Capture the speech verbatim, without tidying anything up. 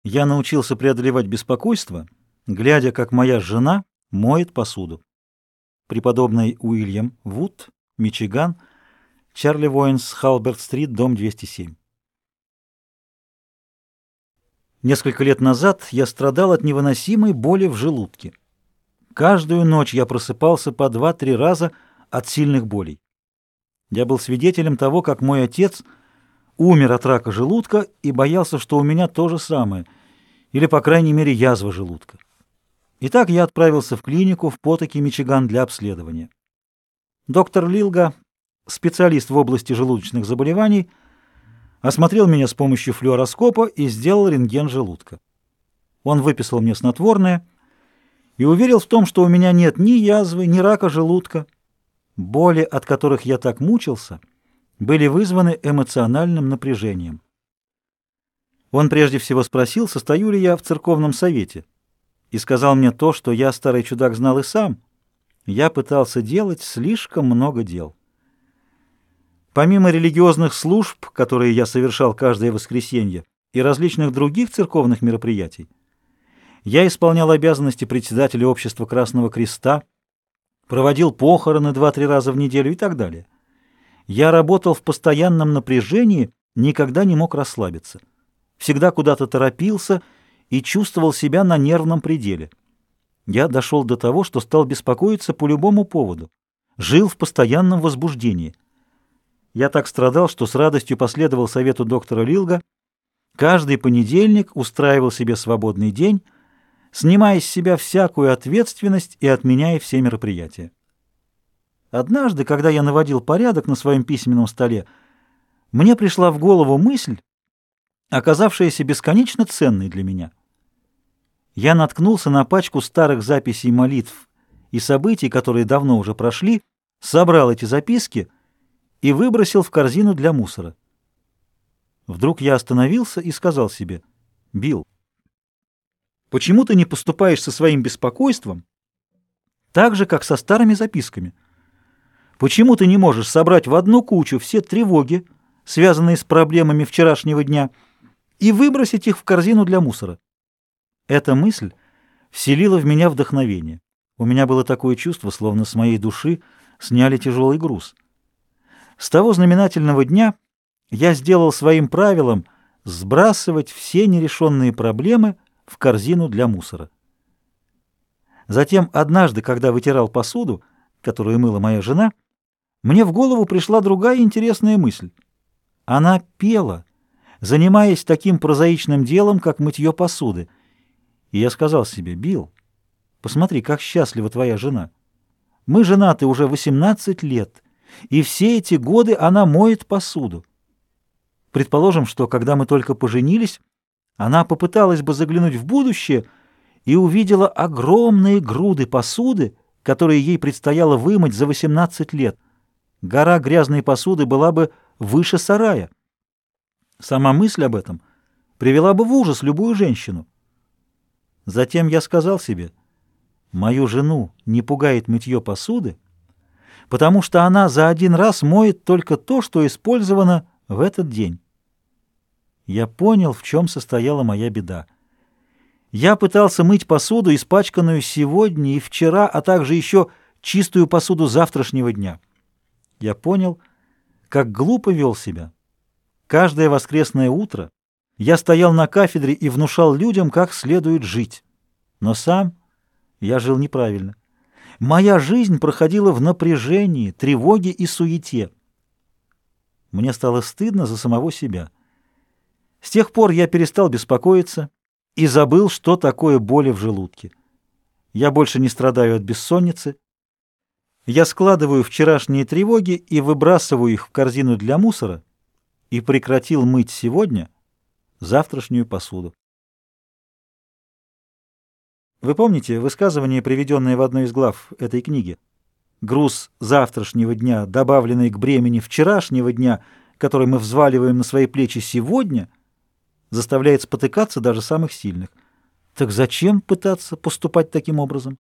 Я научился преодолевать беспокойство, глядя, как моя жена моет посуду. Преподобный Уильям Вуд, Мичиган, Чарли Воинс, Халберт-стрит, дом двести семь. Несколько лет назад я страдал от невыносимой боли в желудке. Каждую ночь я просыпался по два-три раза от сильных болей. Я был свидетелем того, как мой отец умер от рака желудка и боялся, что у меня то же самое, или, по крайней мере, язва желудка. Итак, я отправился в клинику в Потоки, Мичиган, для обследования. Доктор Лилга, специалист в области желудочных заболеваний, осмотрел меня с помощью флюороскопа и сделал рентген желудка. Он выписал мне снотворное и уверил в том, что у меня нет ни язвы, ни рака желудка. Боли, от которых я так мучился, были вызваны эмоциональным напряжением. Он прежде всего спросил, состою ли я в церковном совете, и сказал мне то, что я, старый чудак, знал и сам. Я пытался делать слишком много дел. Помимо религиозных служб, которые я совершал каждое воскресенье, и различных других церковных мероприятий, я исполнял обязанности председателя общества Красного Креста, проводил похороны два-три раза в неделю и так далее. Я работал в постоянном напряжении, никогда не мог расслабиться. Всегда куда-то торопился и чувствовал себя на нервном пределе. Я дошел до того, что стал беспокоиться по любому поводу, жил в постоянном возбуждении. Я так страдал, что с радостью последовал совету доктора Лилга. Каждый понедельник устраивал себе свободный день, снимая с себя всякую ответственность и отменяя все мероприятия. Однажды, когда я наводил порядок на своем письменном столе, мне пришла в голову мысль, оказавшаяся бесконечно ценной для меня. Я наткнулся на пачку старых записей молитв и событий, которые давно уже прошли, собрал эти записки и выбросил в корзину для мусора. Вдруг я остановился и сказал себе: «Билл, почему ты не поступаешь со своим беспокойством так же, как со старыми записками? Почему ты не можешь собрать в одну кучу все тревоги, связанные с проблемами вчерашнего дня, и выбросить их в корзину для мусора?» Эта мысль вселила в меня вдохновение. У меня было такое чувство, словно с моей души сняли тяжелый груз. С того знаменательного дня я сделал своим правилом сбрасывать все нерешенные проблемы в корзину для мусора. Затем, однажды, когда вытирал посуду, которую мыла моя жена, мне в голову пришла другая интересная мысль. Она пела, занимаясь таким прозаичным делом, как мытье посуды. И я сказал себе: «Билл, посмотри, как счастлива твоя жена. Мы женаты уже восемнадцать лет, и все эти годы она моет посуду. Предположим, что, когда мы только поженились, она попыталась бы заглянуть в будущее и увидела огромные груды посуды, которые ей предстояло вымыть за восемнадцать лет. Гора грязной посуды была бы выше сарая. Сама мысль об этом привела бы в ужас любую женщину. Затем я сказал себе: мою жену не пугает мытье посуды, потому что она за один раз моет только то, что использовано в этот день». Я понял, в чем состояла моя беда. Я пытался мыть посуду, испачканную сегодня и вчера, а также еще чистую посуду завтрашнего дня. Я понял, как глупо вел себя. Каждое воскресное утро я стоял на кафедре и внушал людям, как следует жить. Но сам я жил неправильно. Моя жизнь проходила в напряжении, тревоге и суете. Мне стало стыдно за самого себя. С тех пор я перестал беспокоиться и забыл, что такое боли в желудке. Я больше не страдаю от бессонницы. Я складываю вчерашние тревоги и выбрасываю их в корзину для мусора и прекратил мыть сегодня завтрашнюю посуду. Вы помните высказывание, приведенное в одной из глав этой книги? Груз завтрашнего дня, добавленный к бремени вчерашнего дня, который мы взваливаем на свои плечи сегодня, заставляет спотыкаться даже самых сильных. Так зачем пытаться поступать таким образом?